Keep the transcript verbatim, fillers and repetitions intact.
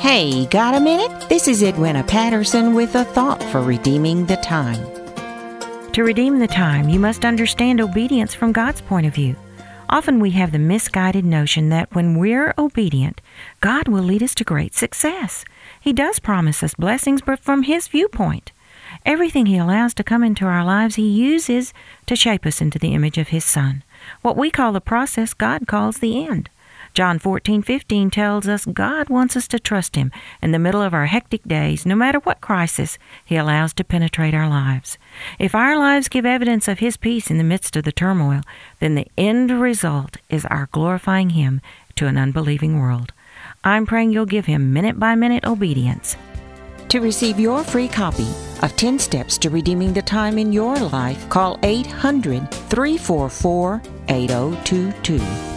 Hey, got a minute? This is Edwina Patterson with a thought for redeeming the time. To redeem the time, you must understand obedience from God's point of view. Often we have the misguided notion that when we're obedient, God will lead us to great success. He does promise us blessings, but from His viewpoint. Everything He allows to come into our lives, He uses to shape us into the image of His Son. What we call the process, God calls the end. John fourteen fifteen tells us God wants us to trust Him in the middle of our hectic days, no matter what crisis He allows to penetrate our lives. If our lives give evidence of His peace in the midst of the turmoil, then the end result is our glorifying Him to an unbelieving world. I'm praying you'll give Him minute-by-minute obedience. To receive your free copy of ten Steps to Redeeming the Time in Your Life, call eight hundred, three four four, eight oh two two.